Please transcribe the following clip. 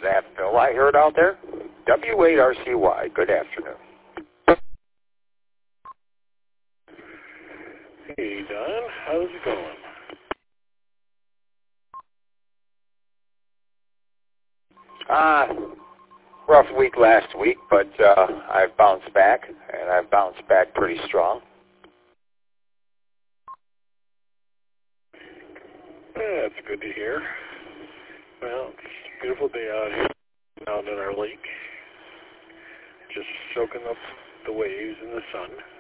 that Phil I heard out there. W8RCY, good afternoon. Hey, Don, how's it going? Rough week last week, but I've bounced back, and I've bounced back pretty strong. That's good to hear. Well, it's a beautiful day out here, out in our lake. Just soaking up the waves and the sun.